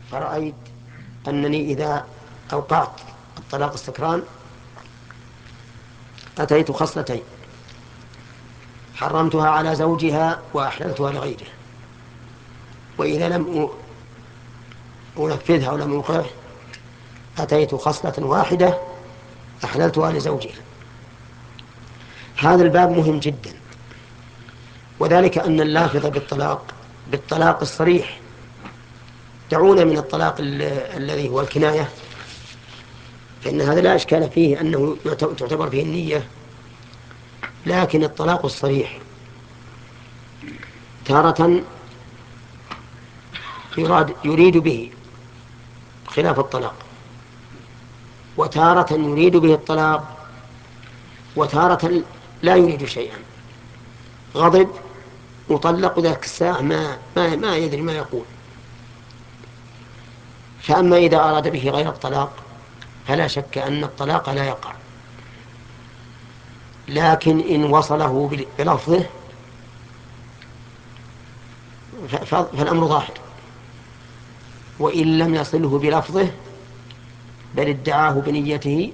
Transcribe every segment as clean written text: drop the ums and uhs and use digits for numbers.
فرأيت أنني إذا أوقعت الطلاق السكران أتيت خصلتين: حرمتها على زوجها وأحللتها لغيره، وإذا لم أنفذها ولم أوقعه أتيت خصلة واحدة أحللتها لزوجها. هذا الباب مهم جدا، وذلك أن اللافظ بالطلاق الصريح، دعونا من الطلاق الذي هو الكناية، فإن هذا لا إشكال فيه أنه تعتبر فيه النية، لكن الطلاق الصريح تارة يريد به خلاف الطلاق، وتارة يريد به الطلاق، وتارة لا يريد شيئا، غضب مطلق ذاك الساعة ما يدري ما يقول. فأما إذا أراد به غير الطلاق فلا شك أن الطلاق لا يقع، لكن إن وصله بلفظه فالأمر ظاهر، وإن لم يصله بلفظه بل ادعاه بنيته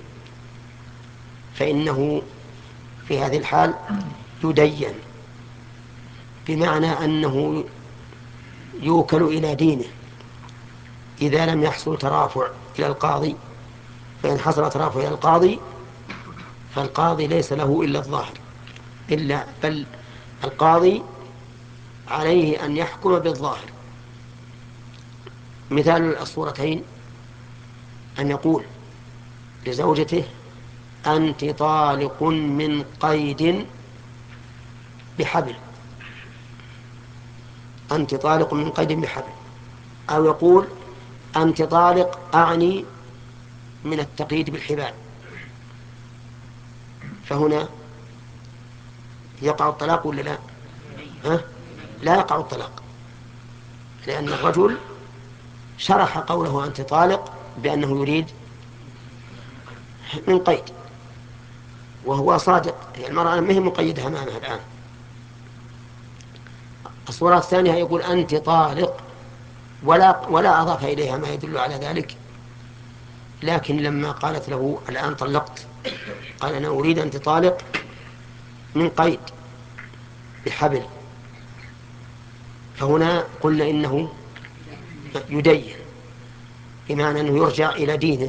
فإنه في هذه الحال يدين، بمعنى أنه يوكل إلى دينه إذا لم يحصل ترافع إلى القاضي. فإن حصل ترافع إلى القاضي فالقاضي ليس له إلا الظاهر، بل القاضي عليه أن يحكم بالظاهر. مثال الصورتين أن يقول لزوجته: أنت طالق من قيد بحبل، أنت طالق من قيد بحبل، أو يقول: أنت طالق أعني من التقييد بالحبال. فهنا يقع الطلاق ولا لا؟ لا يقع الطلاق، لأن الرجل شرح قوله أنت طالق بأنه يريد من قيد، وهو صادق، يعني المرأة ما هي مقيدة أمامها الآن. الصورة الثانية يقول أنت طالق ولا أضاف إليها ما يدل على ذلك، لكن لما قالت له الآن طلقت قال أنا أريد أنت طالق من قيد بحبل، فهنا قلنا إنه يدين، بمعنى أنه يرجع إلى دينه.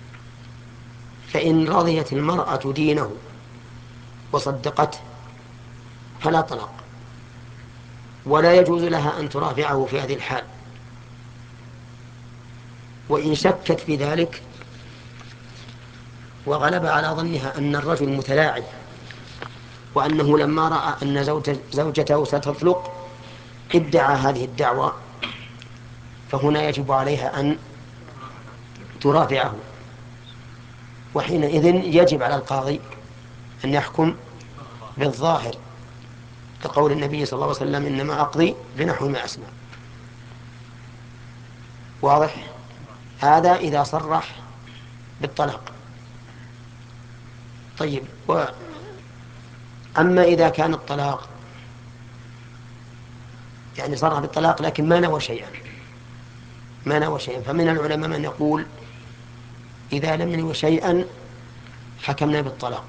فإن رضيت المرأة دينه وصدقته فلا طلاق، ولا يجوز لها أن ترافعه في هذه الحال. وإن شكت في ذلك وغلب على ظنها أن الرجل متلاعب، وأنه لما رأى أن زوجته ستطلق ادعى هذه الدعوة، فهنا يجب عليها أن ترافعه، وحينئذ يجب على القاضي أن يحكم بالظاهر، كقول النبي صلى الله عليه وسلم: إنما أقضي بنحو ما أسمع. واضح؟ هذا إذا صرح بالطلاق. طيب، أما إذا كان الطلاق يعني صرح بالطلاق لكن ما نوى شيئا، فمن العلماء من يقول إذا لم ينوي شيئا حكمنا بالطلاق،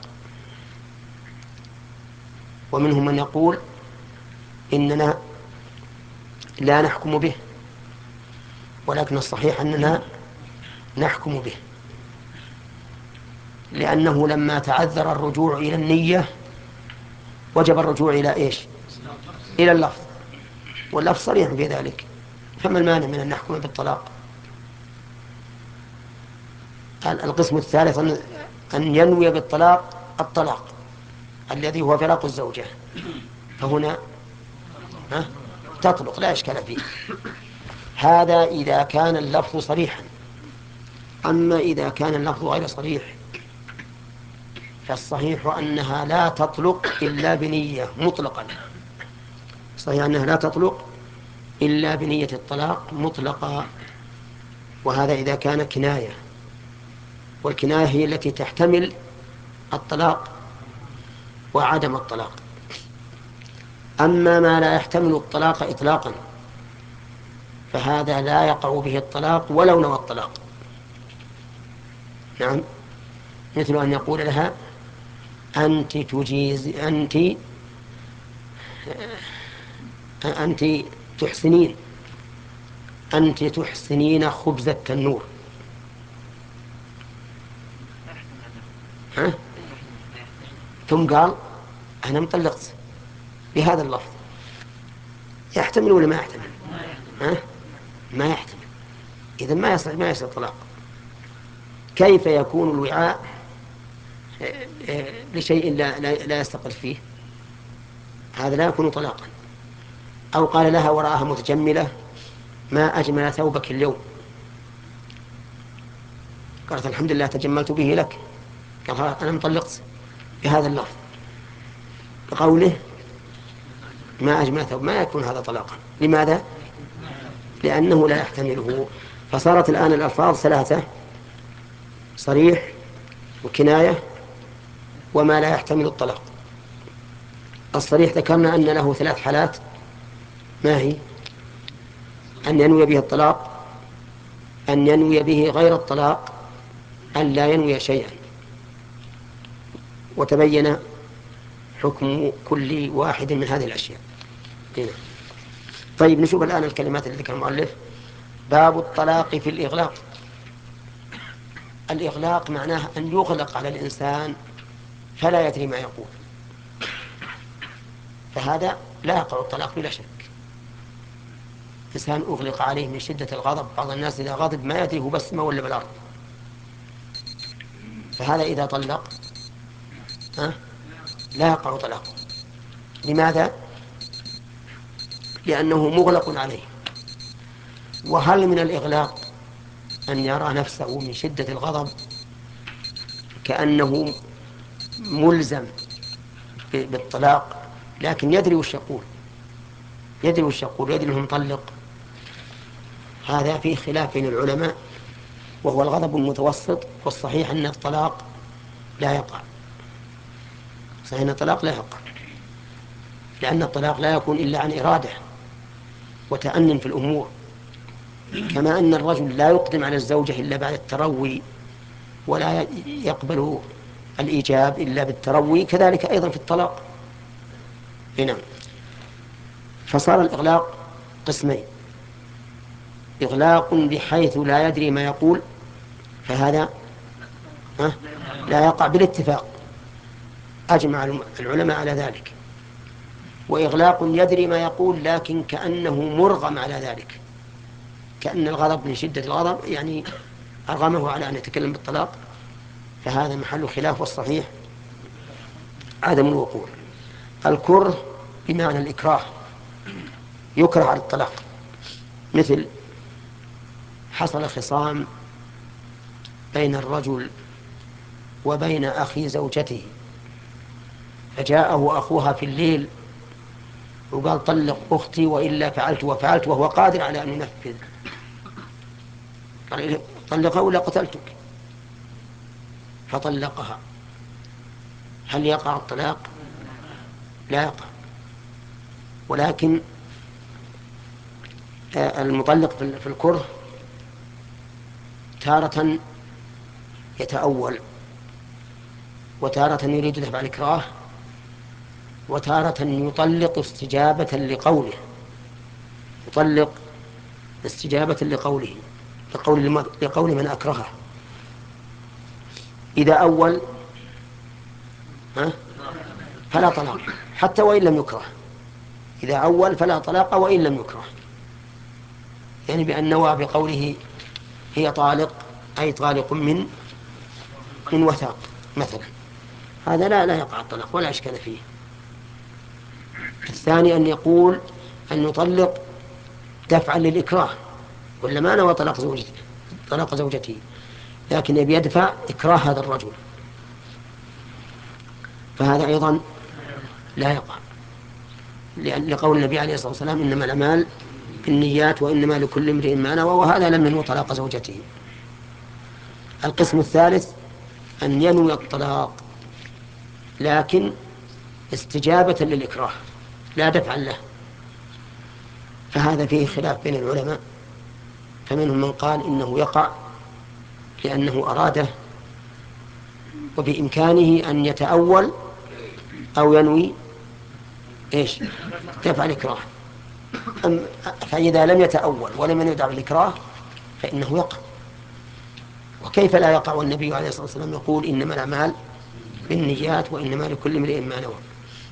ومنهم من يقول إننا لا نحكم به، ولكن الصحيح أننا نحكم به، لأنه لما تعذر الرجوع إلى النية وجب الرجوع إلى إيش؟ إلى اللفظ، واللفظ صريح في ذلك، فما المانع من أن نحكم بالطلاق؟ القسم الثالث أن ينوي بالطلاق الطلاق الذي هو فراق الزوجة، فهنا تطلق لا إشكال فيه. هذا إذا كان اللفظ صريحا. أما إذا كان اللفظ غير صريح فالصحيح أنها لا تطلق إلا بنية مطلقا، صحيح أنها لا تطلق إلا بنية الطلاق مطلقا، وهذا إذا كان كناية، والكناية هي التي تحتمل الطلاق وعدم الطلاق. أما ما لا يحتمل الطلاق إطلاقا فهذا لا يقع به الطلاق ولو نوى الطلاق. نعم، مثل أن يقول لها أنت تجيز أنت تحسنين أنت تحسنين خبز التنور. ها؟ ثم قال أنا مطلقت بهذا اللفظ، يحتمل ولا ما يحتمل؟ ها؟ ما يحتمل. إذن ما يصير طلاق. كيف يكون الوعاء لشيء لا يستقر فيه؟ هذا لا يكون طلاقا. أو قال لها وراءها متجملة ما أجمل ثوبك اليوم، قالت الحمد لله تجملت به لك، قال أنا مطلقت بهذا اللفظ، بقوله ما أجمل ثوب، ما يكون هذا طلاقا. لماذا؟ لأنه لا يحتمله. فصارت الآن الألفاظ ثلاثة: صريح وكناية وما لا يحتمل الطلاق. الصريح ذكرنا أن له ثلاث حالات، ما هي؟ أن ينوي به الطلاق، أن ينوي به غير الطلاق، أن لا ينوي شيئا. وتبين حكم كل واحد من هذه الأشياء هنا. طيب نشوف الآن الكلمات التي ذكر المؤلف. باب الطلاق في الإغلاق. الإغلاق معناه أن يغلق على الإنسان فلا يدري ما يقول، فهذا لا يقع الطلاق بلا شك. إنسان أغلق عليه من شدة الغضب، بعض الناس إذا غضب ما يدري هو بالسماء ولا بالأرض، فهذا إذا طلق لا يقع طلاق. لماذا؟ لأنه مغلق عليه. وهل من الإغلاق أن يرى نفسه من شدة الغضب كأنه ملزم بالطلاق، لكن يدري وش يقول، يدري أنه مطلق؟ هذا فيه خلاف بين العلماء، وهو الغضب المتوسط. والصحيح أن الطلاق لا يقع، صحيح أن الطلاق لا يقع، لأن الطلاق لا يكون إلا عن إرادة وتأنن في الأمور. كما أن الرجل لا يقدم على الزوجة إلا بعد التروي، ولا يقبل الإيجاب إلا بالتروي، كذلك أيضا في الطلاق. هنا فصار الإغلاق قسمين: إغلاق بحيث لا يدري ما يقول، فهذا لا يقع بالاتفاق، أجمع العلماء على ذلك. وإغلاق يدري ما يقول لكن كأنه مرغم على ذلك، كأن الغضب من شدة الغضب يعني أرغمه على أن يتكلم بالطلاق، فهذا محل خلاف، والصحيح عدم الوقوع. الكره بمعنى الإكراه، يكره على الطلاق. مثل حصل خصام بين الرجل وبين أخي زوجته، فجاءه أخوها في الليل وقال طلق أختي وإلا فعلت وفعلت، وهو قادر على أن ينفذ، قال طلقها ولا قتلتك، فطلقها. هل يقع الطلاق؟ لا يقع. ولكن المطلق في الكره تارة يتأول، وتارة يريد دفع الإكراه، وتارة يطلق استجابة لقوله، يطلق استجابة لقوله، لقول من أكرهه. إذا أول فلا طلاق حتى وإن لم يكره. إذا أول فلا طلاق وإن لم يكره، يعني بأن نوى بقوله هي طالق أي طالق من وثاق مثلا، هذا لا يقع الطلاق ولا إشكال فيه. الثاني أن يقول أن يطلق دفعا للإكراه، ولا ما نوى طلاق زوجته، لكن يبي يدفع إكراه هذا الرجل، فهذا أيضا لا يقع، لقول النبي عليه الصلاة والسلام إنما الأعمال بالنيات وإنما لكل امرئ ما نوى، وهذا لم ينوي طلاق زوجته. القسم الثالث أن ينوي الطلاق لكن استجابة للإكراه لا دفعا له، فهذا فيه خلاف بين العلماء، فمنهم من قال إنه يقع لأنه أراده وبإمكانه أن يتأول أو ينوي إيش دفع الإكراه. فإذا لم يتأول ولم يدع الإكراه فإنه يقع. وكيف لا يقع والنبي عليه الصلاة والسلام يقول إنما الأعمال بالنيات وإنما لكل امرئ ما نوى.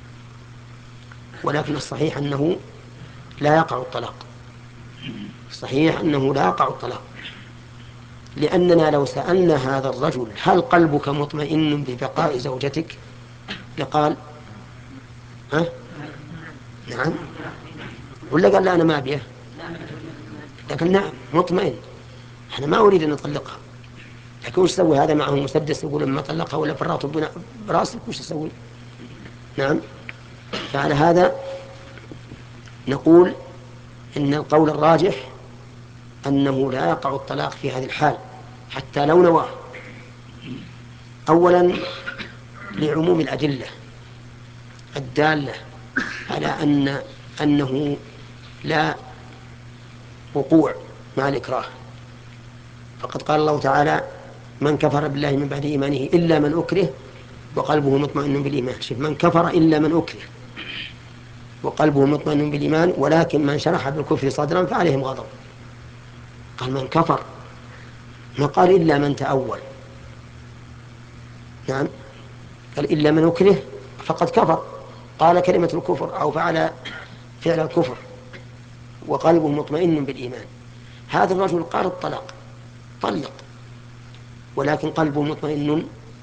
ولكن الصحيح أنه لا يقع الطلاق، صحيح أنه لا يقع الطلاق، لأننا لو سألنا هذا الرجل هل قلبك مطمئن ببقاء زوجتك لقال ها؟ نعم. ولا قال لا أنا ما أبيه، لكن نعم مطمئن، أنا ما أريد أن أطلقها. لكن وش يسوي هذا معه مسدس يقول لما طلقها ولا فرات براسك وش يسوي؟ نعم. فعلى هذا نقول إن القول الراجح أنه لا يقع الطلاق في هذه الحال حتى لو نواه. أولا لعموم الأدلة الدالة على أنه لا وقوع مع الإكراه. فقد قال الله تعالى من كفر بالله من بعد إيمانه إلا من أكره وقلبه مطمئن بالإيمان. شوف، من كفر إلا من أكره وقلبه مطمئن بالإيمان ولكن من شرح بالكفر صدرا فعليهم غضب. قال من كفر، ما قال إلا من تأول. نعم، قال إلا من أكره فقد كفر، قال كلمة الكفر أو فعل فعل الكفر وقلبه مطمئن بالإيمان. هذا الرجل قال الطلاق طلق ولكن قلبه مطمئن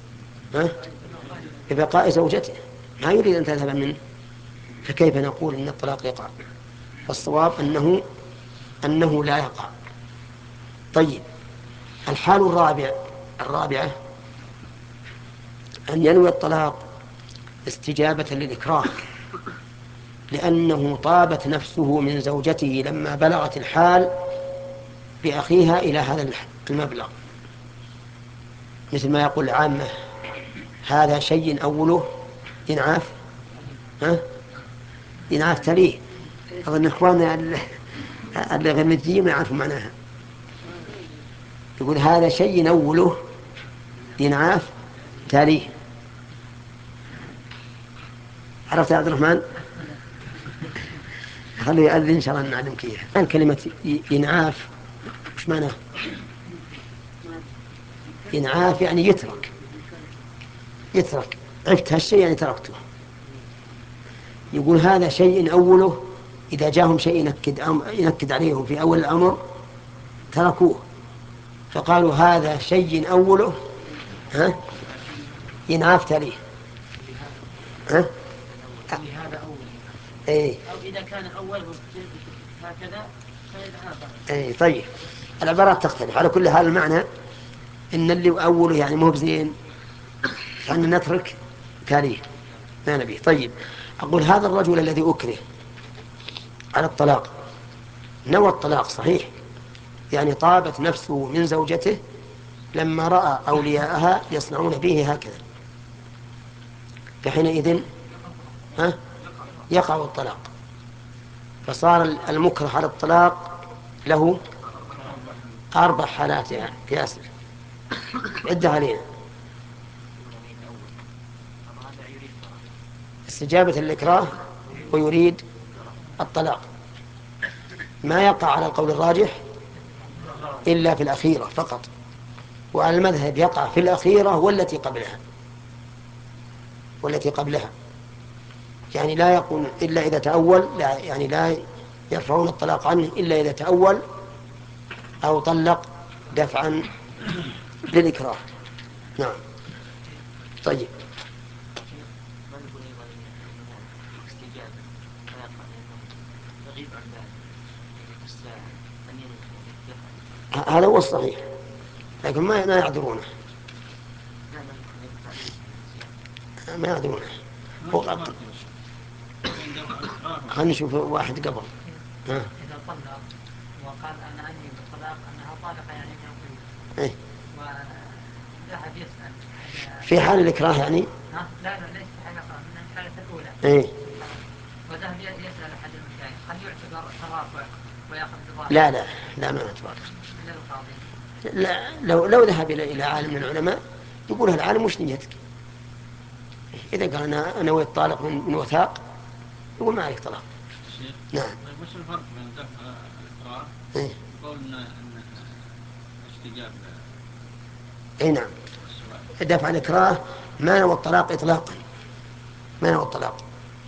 ببقاء زوجته، ما يريد أن تذهب منه، فكيف نقول إن الطلاق يقع؟ فالصواب أنه لا يقع. طيب، الحال الرابعة أن ينوي الطلاق استجابة للإكراه، لأنه طابت نفسه من زوجته لما بلغت الحال بأخيها إلى هذا المبلغ، مثل ما يقول العامة هذا شيء أوله إنعاف إنعاف تليه. أظن إخواننا الغمديين ما يعرفوا معناها. يقول هذا شيء أوله إنعاف تليه. عرفت يا عبد الرحمن؟ خلوا يأذن إن شاء الله نعلمك إياها. كلمة إنعاف وش معناه؟ إنعاف يعني يترك عفت هالشيء يعني تركته. يقول هذا شيء أوله إذا جاءهم شيء ينكد عليهم في أول الأمر تركوه، فقالوا هذا شيء أوله ينعاف تليه. هذا أول إيه؟ أو إذا كان أول هكذا فينعاف. إيه طيب، العبارات تختلف. على كل حال المعنى إن اللي أوله يعني مو بزين فأن نترك تاريخ ما نبيه. طيب، أقول هذا الرجل الذي أكره على الطلاق نوى الطلاق صحيح، يعني طابت نفسه من زوجته لما رأى أولياءها يصنعون به هكذا، فحينئذ يقع الطلاق. فصار المكره على الطلاق له 4 حالات يا ياسر، عدها علينا. استجابة الإكراه ويريد الطلاق، ما يقع على القول الراجح إلا في الأخيرة فقط، وعلى المذهب يقع في الأخيرة والتي قبلها، يعني لا يقول إلا إذا تأول، لا يعني لا يرفعون الطلاق عنه إلا إذا تأول أو طلق دفعا للإكراه. نعم. طيب، ما نقول أيضا إنه استجابة لا يقع لأنه يغيب عن باله الساعة أن ينوي دفع. هذا هو الصحيح، لكن ما يعذرونه، لا ما يدفع ما يعذرونه. خلينا نشوف واحد قبل. إذا طلق وقال أنا أنهي بالطلاق أنها طالقة يعني من القيود، وذهب يسأل في حال الإكراه يعني لا ليس في حال الإكراه، من الحالة الأولى وذهب يسأل أحد المشايخ هل يعتبر ترافع ويأخذ بظاهر؟ لا ما يعتبر. التعظيم؟ لا، لو ذهب إلى عالم من العلماء يقول العالم وش نيتك؟ إذا قال أنا نويت طالق من وثاق يقول ما عليك طلاق. نعم. طيب وش الفرق بين دفع الإكراه يقول إن استجاب أي نعم. دفع الإكراه ما نوى الطلاق إطلاقا، ما نوى الطلاق،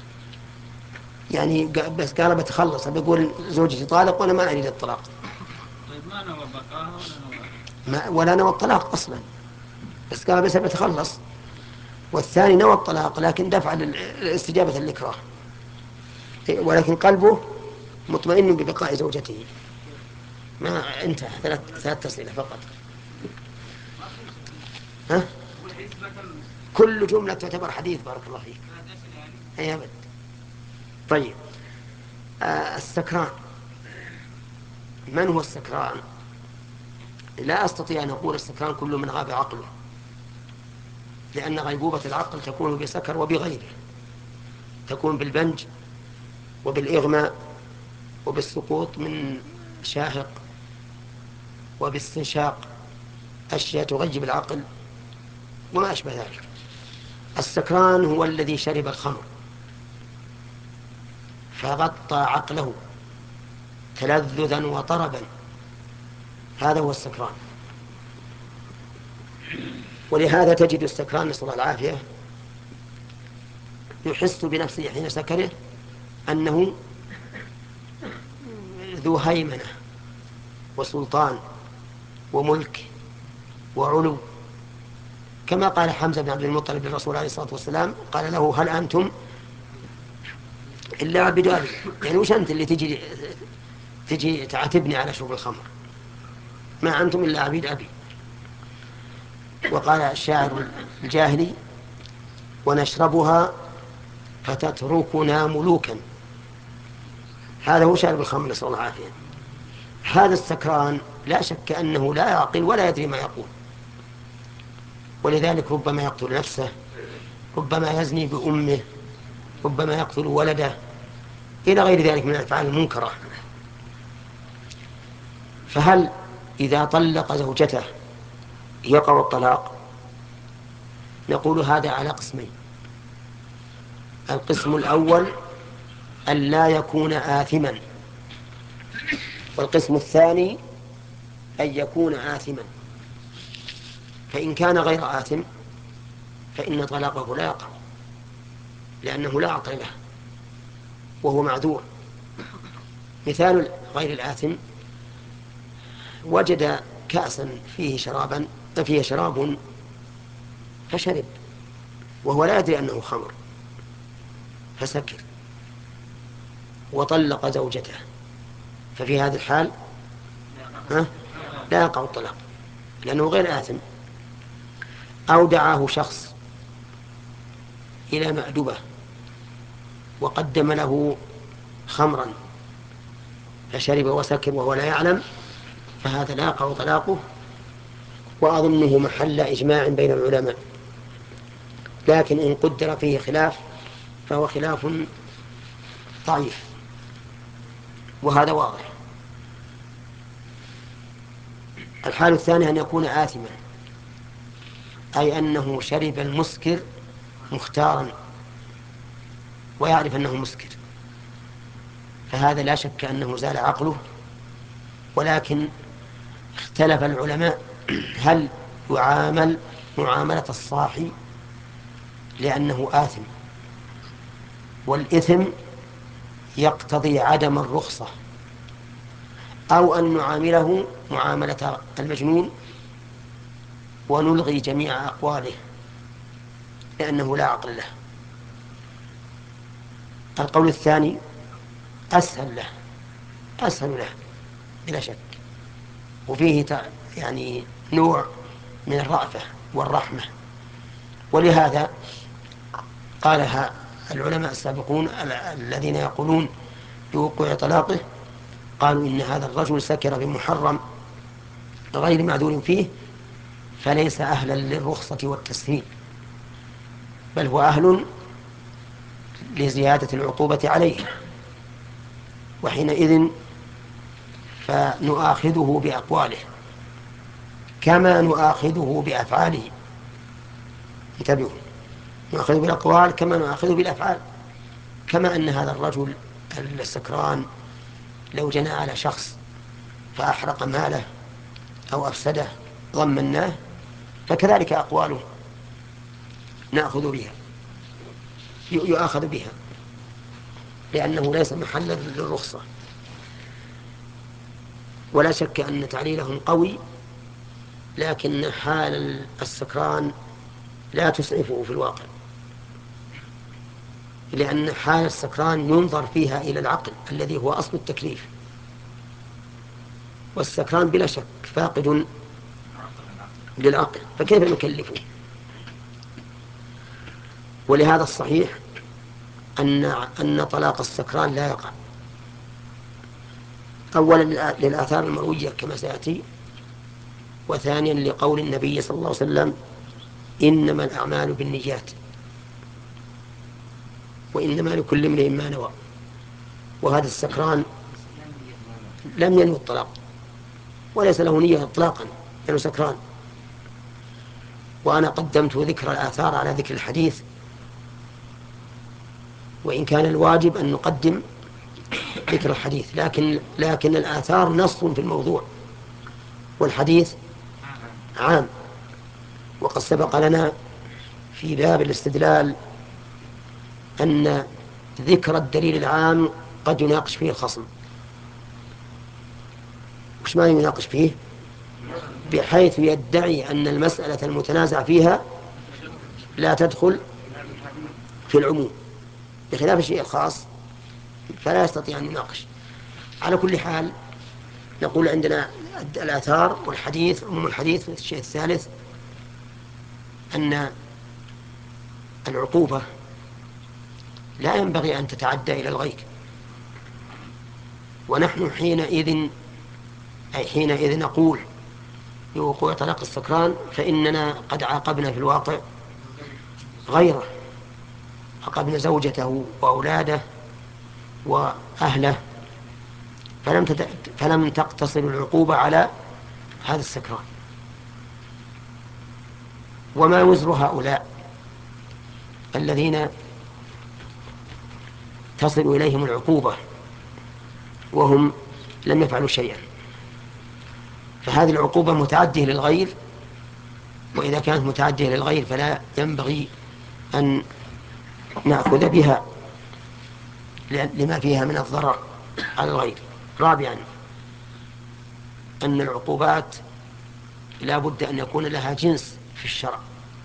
يعني بس قال بتخلص، بيقول زوجتي طالق وأنا ما أريد الطلاق. طيب ما نوى بقاها ولا نوى ولا نوى الطلاق أصلا، بس قال بس بتخلص. والثاني نوى الطلاق لكن دفع الاستجابة الإكراه، ولكن قلبه مطمئن ببقاء زوجته. ما انتهى، ثلاث أسئلة فقط. ها؟ كل جملة تعتبر حديث. بارك الله فيك. هي أبد. طيب، السكران، من هو السكران؟ لا أستطيع أن أقول السكران كل من غاب عقله، لأن غيبوبة العقل تكون بسكر وبغيره، تكون بالبنج وبالإغماء وبالسقوط من شاهق وباستنشاق أشياء تغيب العقل وما أشبه ذلك. السكران هو الذي شرب الخمر فغطى عقله تلذذا وطربا، هذا هو السكران. ولهذا تجد السكران نسأل الله العافية يحس بنفسه حين سكره أنه ذو هيمنة وسلطان وملك وعلو، كما قال حمزة بن عبد المطلب للرسول عليه الصلاة والسلام، قال له هل أنتم إلا عبد أبي، يعني وش أنت اللي تجي تعاتبني على شرب الخمر؟ ما أنتم إلا عبيد أبي. وقال الشاعر الجاهلي ونشربها فتتركنا ملوكا، هذا هو شارب الخمر نسأل الله العافية. هذا السكران لا شك أنه لا يعقل ولا يدري ما يقول، ولذلك ربما يقتل نفسه، ربما يزني بأمه، ربما يقتل ولده، إلى غير ذلك من الأفعال المنكرة. فهل إذا طلق زوجته يقع الطلاق؟ نقول هذا على قسمين. القسم الأول أن لا يكون آثما، والقسم الثاني أن يكون آثما. فإن كان غير آثم فإن طلاقه لا يقع، لأنه لا عقل له وهو معذور. مثال غير الآثم: وجد كأسا فيه شراب فشرب وهو لا يدري أنه خمر فسكر وطلق زوجته، ففي هذه الحال لا يقع الطلاق لأنه غير آثم. أو دعاه شخص إلى مأدبة وقدم له خمرا فشرب وسكر وهو لا يعلم، فهذا لا يقع طلاقه، وأظنه محل إجماع بين العلماء. لكن إن قدر فيه خلاف فهو خلاف ضعيف، وهذا واضح. الحال الثاني أن يكون آثما، أي أنه شرب المسكر مختارا ويعرف أنه مسكر، فهذا لا شك أنه زال عقله. ولكن اختلف العلماء هل يعامل معاملة الصاحي لأنه آثم، والإثم يقتضي عدم الرخصة، أو أن نعامله معاملة المجنون ونلغي جميع أقواله لأنه لا عقل له. القول الثاني أسهل له بلا شك، وفيه يعني نوع من الرأفة والرحمة. ولهذا قالها العلماء السابقون الذين يقولون بوقوع طلاقه، قالوا إن هذا الرجل سكر بمحرم غير معذور فيه فليس أهلا للرخصة والتسهيل، بل هو أهل لزيادة العقوبة عليه، وحينئذ فنؤاخذه بأقواله كما نؤاخذه بأفعاله. انتبهوا، نؤاخذه بالأقوال كما نؤاخذه بالأفعال. كما أن هذا الرجل السكران لو جنى على شخص فأحرق ماله أو أفسده ضمناه، فكذلك أقواله نأخذ بها، يؤاخذ بها، لأنه ليس محلا للرخصة. ولا شك أن تعليلهم قوي، لكن حال السكران لا تسعفه في الواقع، لأن حال السكران ينظر فيها إلى العقل الذي هو أصل التكليف، والسكران بلا شك فاقد للعقل، فكيف نكلفه؟ ولهذا الصحيح أن طلاق السكران لا يقع، أولا للآثار المروية كما سيأتي، وثانيا لقول النبي صلى الله عليه وسلم إنما الأعمال بالنيات وإنما لكل امرئ ما نوى. وهذا السكران لم ينوي الطلاق وليس له نية إطلاقا، لأنه سكران. وأنا قدمت ذكر الآثار على ذكر الحديث، وإن كان الواجب أن نقدم ذكر الحديث، لكن الآثار نص في الموضوع، والحديث عام. وقد سبق لنا في باب الاستدلال أن ذكر الدليل العام قد يناقش فيه الخصم. وش ما يناقش فيه؟ بحيث يدعي أن المسألة المتنازع فيها لا تدخل في العموم، بخلاف الشيء الخاص فلا يستطيع أن يناقش. على كل حال نقول عندنا الآثار والحديث، عموم الحديث. الشيء الثالث أن العقوبة لا ينبغي أن تتعدى إلى الغير، ونحن حينئذ نقول بوقوع طلاق السكران فإننا قد عاقبنا في الواقع غيره، عاقبنا زوجته وأولاده وأهله، فلم تقتصر العقوبة على هذا السكران. وما وزر هؤلاء الذين تصل إليهم العقوبة وهم لم يفعلوا شيئا؟ فهذه العقوبة متعدية للغير، وإذا كانت متعدية للغير فلا ينبغي أن نأخذ بها لما فيها من الضرر على الغير. رابعا أن العقوبات لا بد أن يكون لها جنس في الشرع،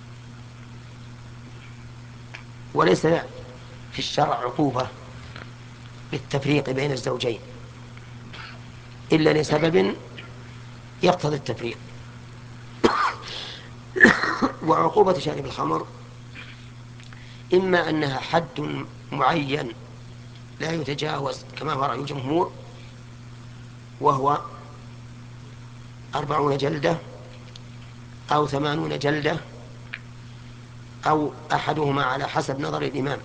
وليس في الشرع عقوبة بالتفريق بين الزوجين إلا لسبب يقتضي التفريق. وعقوبة شارب الخمر إما أنها حد معين لا يتجاوز كما هو رأي الجمهور، وهو 40 جلدة أو 80 جلدة أو أحدهما على حسب نظر الإمام،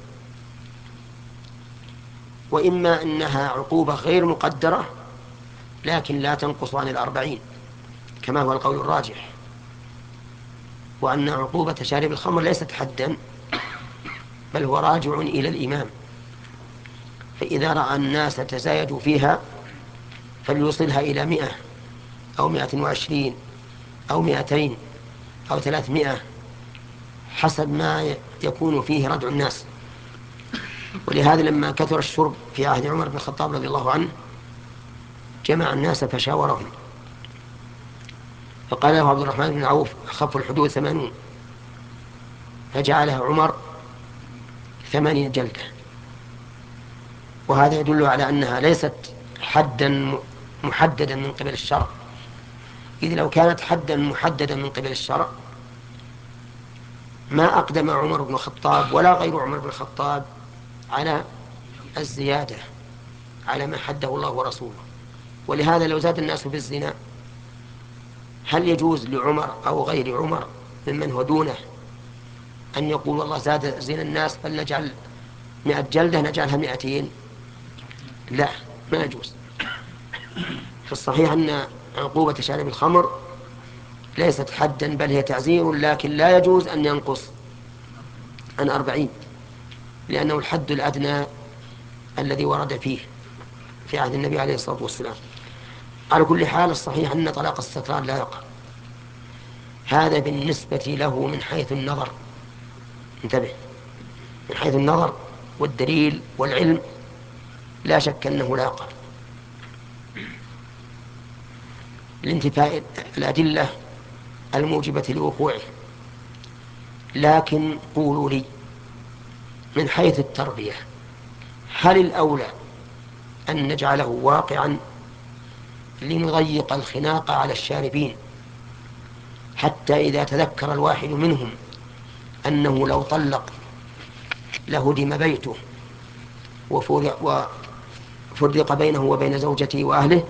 وإما أنها عقوبة غير مقدرة لكن لا تنقص عن 40 كما هو القول الراجح، وأن عقوبة شارب الخمر ليست حدا بل هو راجع إلى الإمام، فإذا رأى الناس تزايدوا فيها فليوصلها إلى 100 أو 120 أو 200 أو 300 حسب ما يكون فيه ردع الناس. ولهذا لما كثر الشرب في عهد عمر بن الخطاب رضي الله عنه جمع الناس فشاورهم، فقال له عبد الرحمن بن عوف أخف الحدود 80، فجعلها عمر 80 جلدة. وهذا يدل على أنها ليست حدا محددا من قبل الشرع، إذ لو كانت حدا محددا من قبل الشرع ما أقدم عمر بن الخطاب ولا غير عمر بن الخطاب على الزيادة على ما حده الله ورسوله. ولهذا لو زاد الناس بالزنا هل يجوز لعمر أو غير عمر ممن هو دونه أن يقول والله زاد زنا الناس فلنجعل 100 جلدة نجعلها 200؟ لا، ما يجوز. في الصحيح أن عقوبة شارب الخمر ليست حدا بل هي تعزير، لكن لا يجوز أن ينقص عن 40 لأنه الحد الأدنى الذي ورد فيه في عهد النبي عليه الصلاة والسلام. على كل حال الصحيح أن طلاق السكران لا يقع. هذا بالنسبة له من حيث النظر، انتبه، من حيث النظر والدليل والعلم لا شك أنه لا يقع لانتفاء الأدلة الموجبة لوقوعه. لكن قولوا لي من حيث التربية هل الأولى أن نجعله واقعا لنضيق الخناق على الشاربين، حتى إذا تذكر الواحد منهم أنه لو طلق لهدم بيته وفرق بينه وبين زوجته وأهله،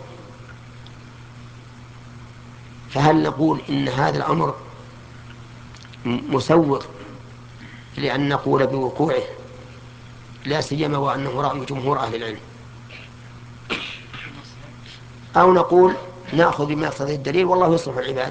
فهل نقول إن هذا الأمر مسوغ لأن نقول بوقوعه، لا سيما وأنه رأي جمهور أهل العلم، أو نقول نأخذ بما يقتضي الدليل والله يصلح العباد؟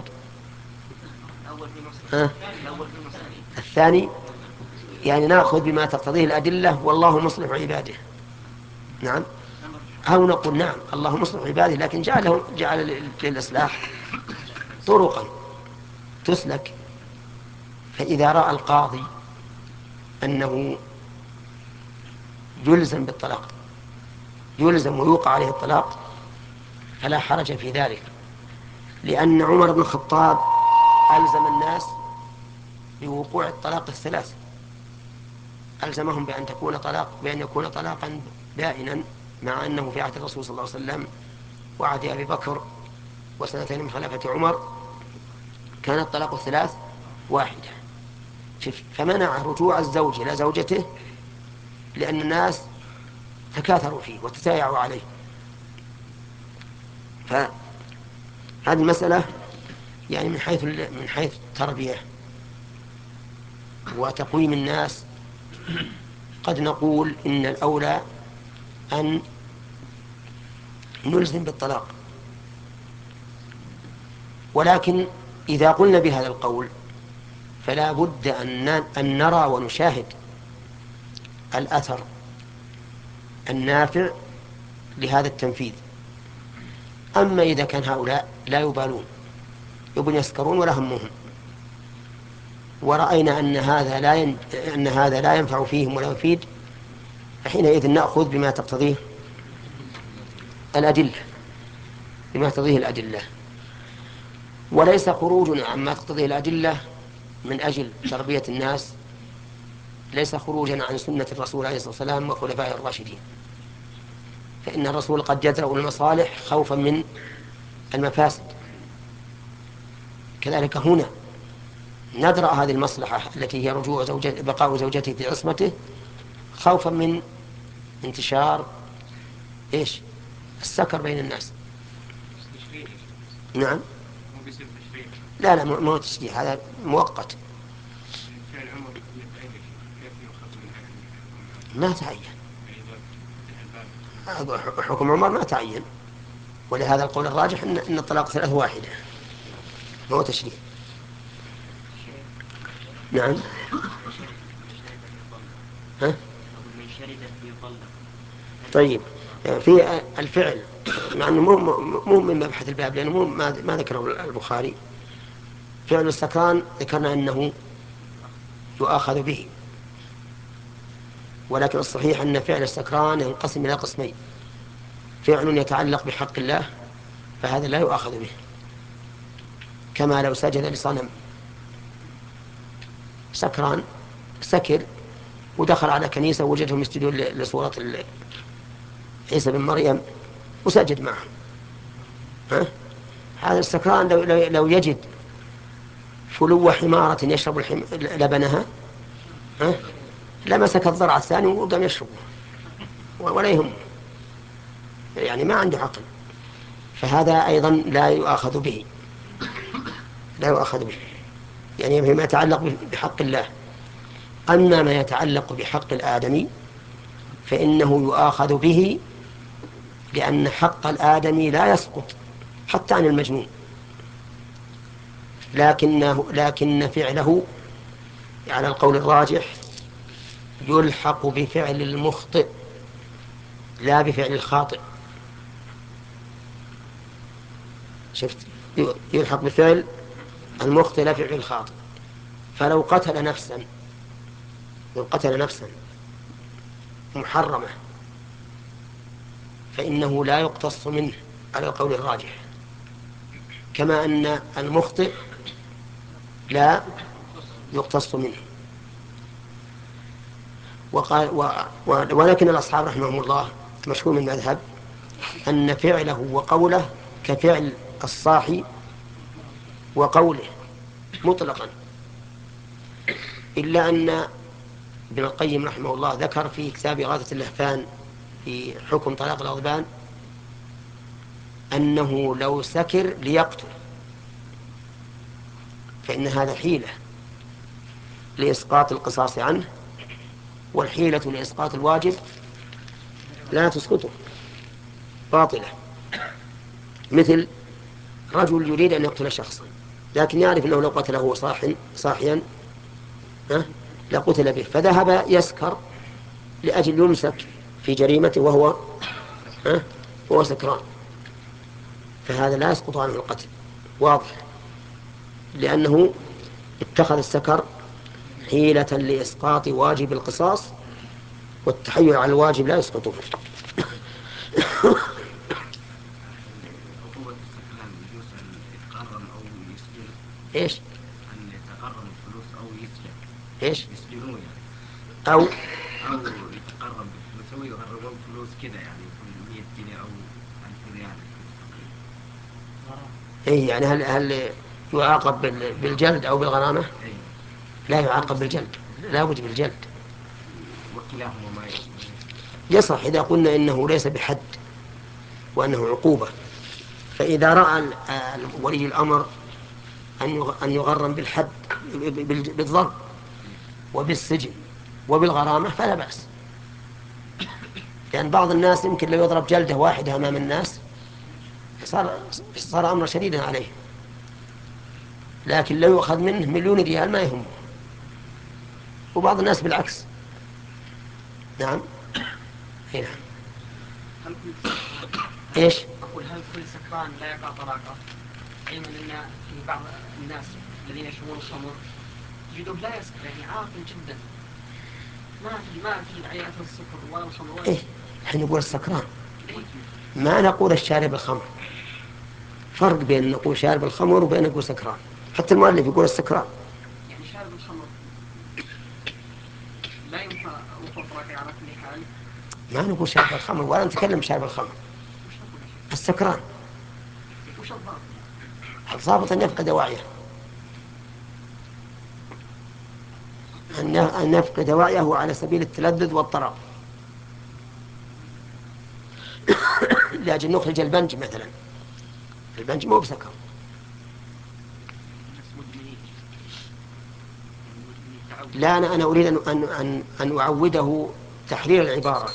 الثاني يعني نأخذ بما تقتضيه الأدلة والله مصلح عباده. نعم. أو نقول نعم الله مصلح عباده لكن جعل للإصلاح طرقا تسلك. فإذا رأى القاضي أنه يلزم بالطلاق، يلزم ويوقع عليه الطلاق، فلا حرج في ذلك، لأن عمر بن الخطاب ألزم الناس بوقوع الطلاق الثلاث، ألزمهم بأن يكون طلاقا بائنا، مع أنه في عهد الرسول صلى الله عليه وسلم وعهد أبي بكر وسنتين من خلافة عمر كان الطلاق الثلاث واحدة. فمنع رجوع الزوج إلى زوجته لأن الناس تكاثروا فيه وتتايعوا عليه. فهذه المسألة يعني من حيث التربية وتقويم الناس قد نقول إن الأولى أن نلزم بالطلاق، ولكن إذا قلنا بهذا القول فلا بد أن نرى ونشاهد الأثر النافع لهذا التنفيذ. أما إذا كان هؤلاء لا يبالون يبون يسكرون ولا همهم، ورأينا أن هذا لا ينفع فيهم ولا يفيد، فحينئذ نأخذ بما تقتضيه الأدلة، وليس خروجنا عما تقتضيه الأدلة من أجل تربية الناس ليس خروجا عن سنة الرسول عليه الصلاة والسلام وخلفائه الراشدين، فإن الرسول قد يدرأ المصالح خوفا من المفاسد. كذلك هنا ندرأ هذه المصلحة التي هي بقاء زوجته في عصمته خوفا من انتشار السكر بين الناس. نعم. لا ما هو تشريع، هذا مؤقت ما تعين. حكم عمر ما تعين، ولهذا القول الراجح أن الطلاق ثلاث واحدة، ما هو تشريع. نعم. ها؟ طيب في الفعل مع أنه مو من مبحث الباب لأنه ما ذكره البخاري. فعل السكران ذكرنا أنه يؤاخذ به، ولكن الصحيح أن فعل السكران ينقسم إلى قسمين: فعل يتعلق بحق الله فهذا لا يؤاخذ به، كما لو سجد لصنم سكران سكر ودخل على كنيسة وجدهم يسجدون لصورة عيسى بن مريم وسجد معهم. هذا السكران لو يجد فلو حمارة يشرب لبنها لمسك الضرع الثاني وقام يشربه ولا يهمه، يعني ما عنده عقل، فهذا أيضا لا يؤاخذ به يعني فيما يتعلق بحق الله. أما ما يتعلق بحق الآدمي فإنه يؤاخذ به، لأن حق الآدمي لا يسقط حتى عن المجنون، لكن فعله على القول الراجح يلحق بفعل المخطئ لا بفعل الخاطئ. شفت؟ يلحق بفعل المخطئ لا بفعل الخاطئ. فلو قتل نفسا محرمة فإنه لا يقتص منه على القول الراجح، كما أن المخطئ لا يقتص منه. ولكن الأصحاب رحمهم الله مشهور من المذهب أن فعله وقوله كفعل الصاحي وقوله مطلقا، إلا أن ابن القيم رحمه الله ذكر في كتاب إغاثة اللهفان في حكم طلاق الغضبان أنه لو سكر ليقتل فإن هذا حيلة لإسقاط القصاص عنه، والحيلة لإسقاط الواجب لا تسقطه، باطلة. مثل رجل يريد أن يقتل شخصا لكن يعرف أنه لو قتله صاحيا لقتل به، فذهب يسكر لأجل يمسك في جريمته وهو سكران، فهذا لا يسقط عنه القتل، واضح، لأنه اتخذ السكر حيلة لإسقاط واجب القصاص، والتحيل على الواجب لا يسقطه. ايش؟ أن يتقرب الفلوس أو يسجن. ايش؟ يسجنوه يعني. أو يتقرب بالفلوس أو يغربون فلوس كذا يعني يكون 100 جنيه أو 1000 ريال. إيه يعني هل يعاقب بالجلد أو بالغرامة؟ أي. لا يعاقب بالجلد، لا بد بالجلد. وكلاهما ما يصح إذا قلنا إنه ليس بحد وأنه عقوبة. فإذا رأى ولي الأمر أن يغرم بالحد بالضرب وبالسجن وبالغرامة فلا بأس، لأن بعض الناس يمكن لو يضرب جلدة واحدة أمام الناس صار أمر شديدا عليه، لكن لو يؤخذ منه 1,000,000 ريال ما يهمه، وبعض الناس بالعكس. نعم. هنا. ايش؟ أقول هل كل سكران لا يقع طلاقه؟ علما أن في بعض الناس الذين يشربون الخمر تجدهم لا يسكر، يعني عاقل جدا، ما تجد عيات السكر ولا الخمر ولا إيه؟ نحن نقول السكران، ما نقول الشارب الخمر. فرق بين نقول شارب الخمر وبين نقول سكران. حتى المؤلف يقول السكران. يعني شارب الخمر لا ينفع وقوع طلاقه على كل حال. ما نقول شارب الخمر ولا نتكلم شارب الخمر. السكران وش الضابط؟ الضابط أن يفقد وعيه، أن يفقد وعيه على سبيل التلذذ والطرب، لأجل نخرج البنج مثلا. البنج مو بسكر. لا، أنا أريد أن أعوده تحرير العبارة،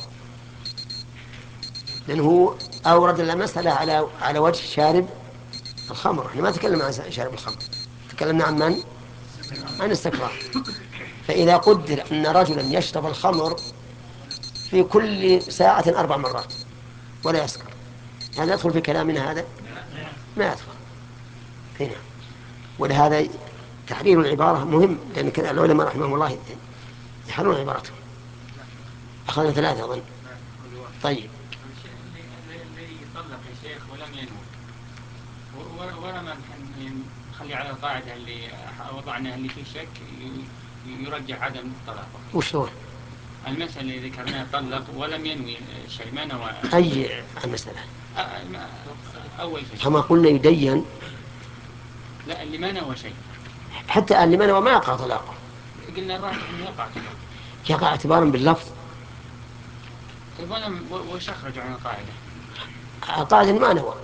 لأنه أورد المسألة على وجه شارب الخمر. احنا ما تكلمنا عن شارب الخمر، تكلمنا عن من؟ عن السكران. فإذا قدر أن رجلا يشرب الخمر في كل ساعة 4 مرات ولا يسكر، هل يدخل في كلامنا هذا؟ ما يدخل هنا. ولهذا تحرير العبارة مهم، لأن العلماء رحمهم الله يحررون عبارتهم. أخذنا 3 أظن. طيب. الذي طلق يا شيخ ولم ينوي ولم نخلي على القاعدة اللي وضعناها اللي فيه شك يرجح عدم طلاقه. وش هو؟ المسألة اللي ذكرناها طلق ولم ينوي شيء، ما نوى. أي المسألة؟ أول شيء. كما قلنا يدين. لا، اللي ما نوى شيء. حتى اللي ما نوى ما يقع طلاقه. قلنا الراجح انه يقع طلاق. يقع اعتبارا باللفظ. طيب وش أخرجوا عن القاعدة؟ القاعدة ما نوى،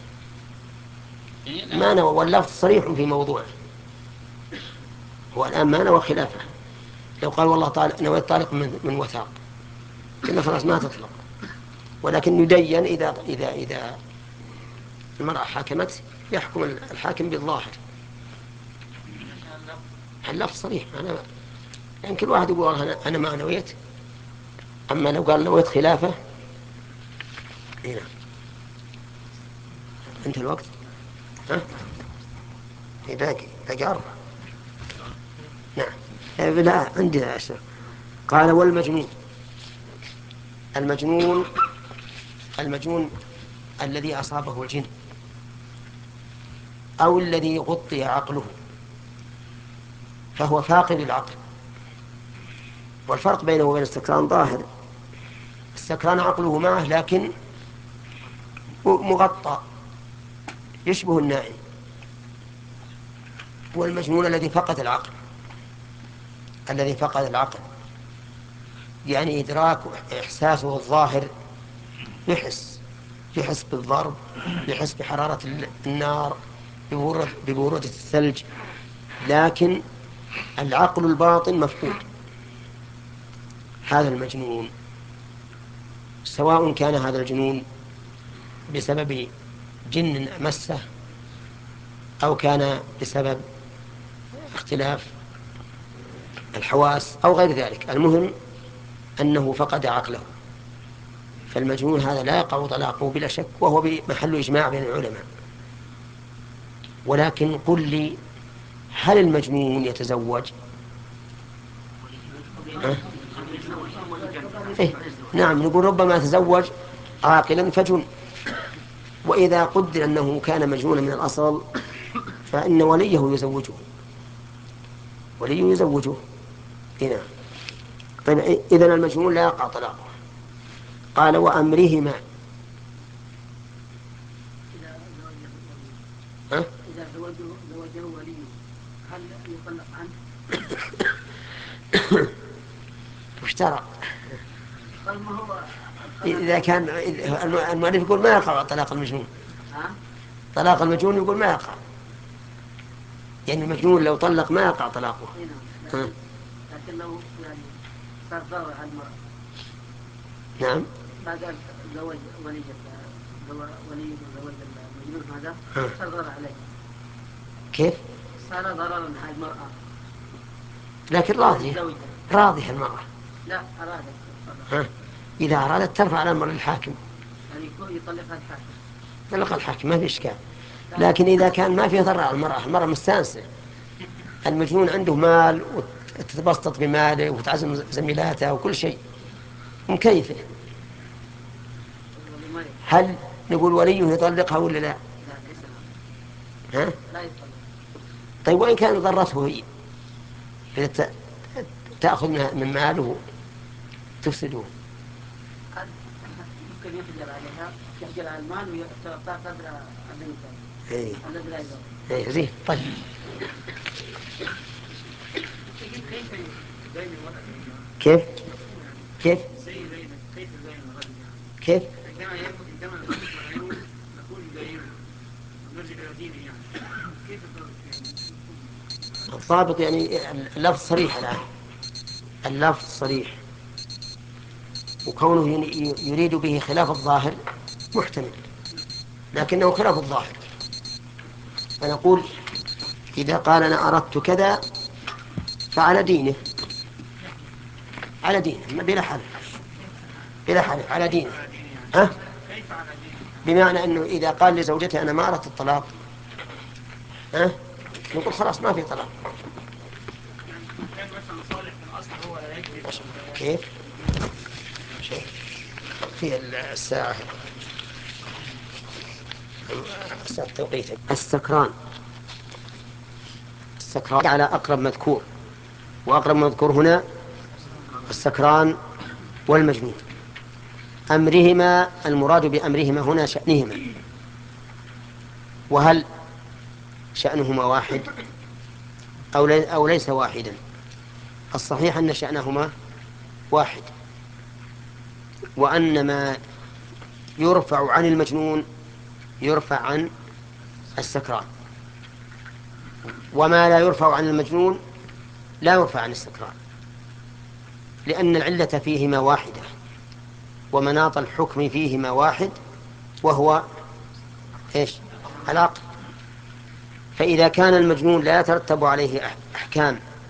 يعني ما نوى، واللفظ صريح في موضوعه. هو الآن ما نوى خلافه. لو قال والله تعالى نويت طالق من وثاق كنا خلاص ما تطلق. ولكن يدين إذا المرأة حاكمت يحكم الحاكم بالظاهر. اللفظ صريح. يمكن الواحد يقول والله أنا ما نويت، أما لو قال نويت خلافه هنا انتهى الوقت. ها باقي 4. نعم لا عندي 10. قال والمجنون. المجنون الذي أصابه الجن أو الذي غطي عقله فهو فاقد العقل. والفرق بينه وبين السكران ظاهر. السكران عقله معه لكن مغطى يشبه النائم. والمجنون الذي فقد العقل يعني إدراك إحساسه الظاهر، يحس بالضرب، يحس بحرارة النار، ببرودة الثلج، لكن العقل الباطن مفقود. هذا المجنون، سواء كان هذا الجنون بسبب جن مسه أو كان بسبب اختلاف الحواس أو غير ذلك، المهم أنه فقد عقله. فالمجنون هذا لا يقع طلاقه بلا شك، وهو بمحل إجماع بين العلماء. ولكن قل لي، هل المجنون يتزوج؟ إيه؟ نعم، نقول ربما يتزوج عاقلا فجن. وإذا قدر أنه كان مجنونا من الأصل فإن وليه يزوجه. هنا طيب إذن المجنون لا يقع طلاقه. قال وأمرهما. إذا زوجه وليه هل يطلق عنه؟ وش ترى؟ قال ما هو إذا كان المؤلف يقول ما يقع طلاق المجنون. طلاق المجنون يقول ما يقع، يعني المجنون لو طلق ما يقع طلاقه. لكن لو يعني صار ضرر على المرأة. نعم. ما قال زوج ولي وزوج المجنون هذا صار ضرر عليه. كيف؟ صار ضررا على المرأة. لكن راضية المرأة. لا أرادت. إذا أرادت ترفع على أمر الحاكم. يعني يكون يطلقها الحاكم. يطلقها الحاكم ما في إشكال. لكن إذا كان ما في ضرر على المرأة مستانسة، المجنون عنده مال وتتبسط بماله وتعزم زميلاته وكل شيء مكيفه، هل نقول وليه يطلقها ولا لا؟ ها؟ لا يطلق. طيب وإن كان ضرته هي تأخذ من ماله تفسده؟ يمكن يحجر على المال ويعطى قدر عدم الذي لا يضر. زين. طيب كيف كيف كيف عندما يربط العيون نقول يبايعه ونرجع إلى دينه يعني كيف الضابط؟ يعني اللفظ صريح الآن، اللفظ صريح، وكونه يريد به خلاف الظاهر محتمل، لكنه خلاف الظاهر. فنقول إذا قال أنا أردت كذا فعلى دينه، بلا حلف على دينه. ها؟ بمعنى أنه إذا قال لزوجته أنا ما أردت الطلاق، نقول خلاص ما في طلاق. كان مثلا صالح من أصل هو لا يكذب. كيف؟ في الساعة التوقيت. السكران على أقرب مذكور، وأقرب مذكور هنا السكران والمجنون. أمرهما، المراد بأمرهما هنا شأنهما. وهل شأنهما واحد أو ليس واحدا؟ الصحيح أن شأنهما واحد، وأن ما يرفع عن المجنون يرفع عن السكران، وما لا يرفع عن المجنون لا يرفع عن السكران، لأن العلة فيهما واحدة ومناط الحكم فيهما واحد، وهو العقل. فإذا كان المجنون لا يترتب عليه أحكام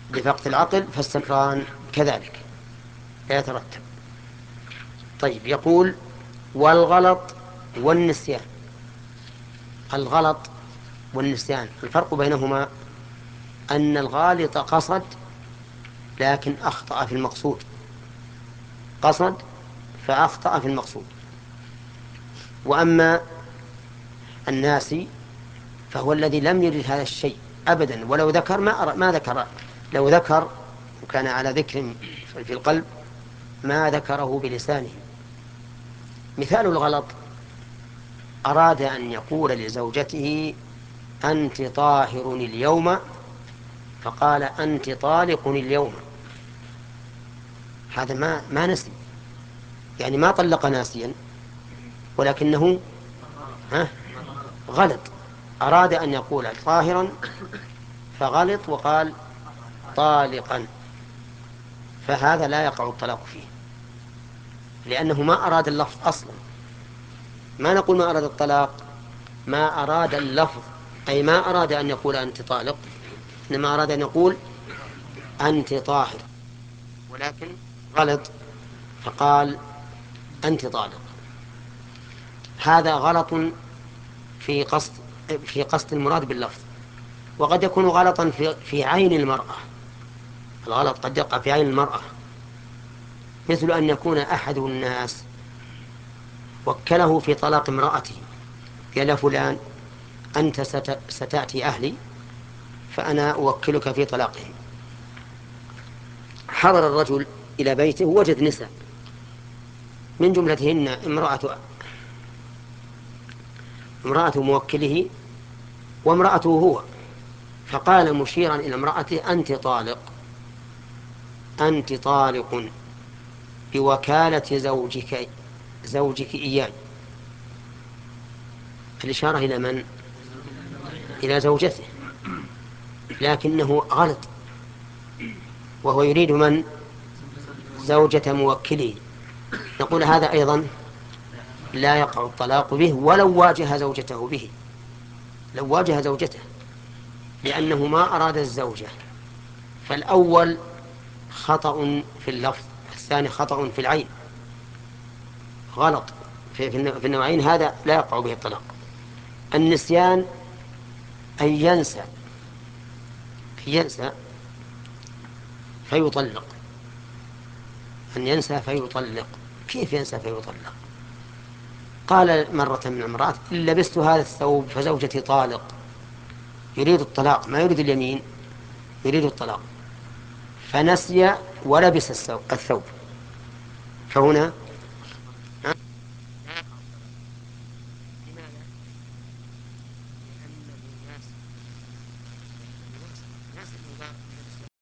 بفقد العقل فالسكران كذلك لا يترتب. طيب، يقول والغلط والنسيان. الغلط والنسيان الفرق بينهما أن الغالط قصد لكن أخطأ في المقصود، قصد فأخطأ في المقصود. وأما الناسي فهو الذي لم يرد هذا الشيء أبدا، ولو ذكر ما ذكر، لو ذكر وكان على ذكر في القلب ما ذكره بلسانه. مثال الغلط: أراد أن يقول لزوجته أنت طاهر اليوم فقال أنت طالق اليوم. هذا ما نسي، يعني ما طلق ناسيا، ولكنه غلط. أراد أن يقول طاهرا فغلط وقال طالقا، فهذا لا يقع الطلاق فيه، لأنه ما أراد اللفظ أصلا. ما نقول ما أراد الطلاق، ما أراد اللفظ، أي ما أراد أن يقول أنت طالق، إنما أراد أن يقول أنت طاهر، ولكن غلط فقال أنت طالق. هذا غلط في قصد المراد باللفظ. وقد يكون غلطا في عين المرأة. الغلط قد يقع في عين المرأة، مثل أن يكون أحد الناس وكله في طلاق امرأته، قال فلان أنت ستأتي أهلي فأنا أوكلك في طلاقهم. حضر الرجل إلى بيته ووجد نساء، من جملتهن امرأة موكله وامرأته هو، فقال مشيرا إلى امرأته أنت طالق، أنت طالق بوكالة زوجك إياي. الإشارة إلى من؟ إلى زوجته، لكنه غلط، وهو يريد من؟ زوجة موكله. نقول هذا أيضا لا يقع الطلاق به ولو واجه زوجته به، لو واجه زوجته، لأنه ما أراد الزوجة. فالأول خطأ في اللفظ، الثاني خطأ في العين، غلط في النوعين، هذا لا يقع به الطلاق. النسيان أن ينسى فيطلق، أن ينسى فيطلق. كيف ينسى فيطلق؟ قال مرة من المرات إن لبست هذا الثوب فزوجتي طالق، يريد الطلاق ما يريد اليمين، يريد الطلاق، فنسي ولبس الثوب، فهنا لماذا؟ لأنه ناسي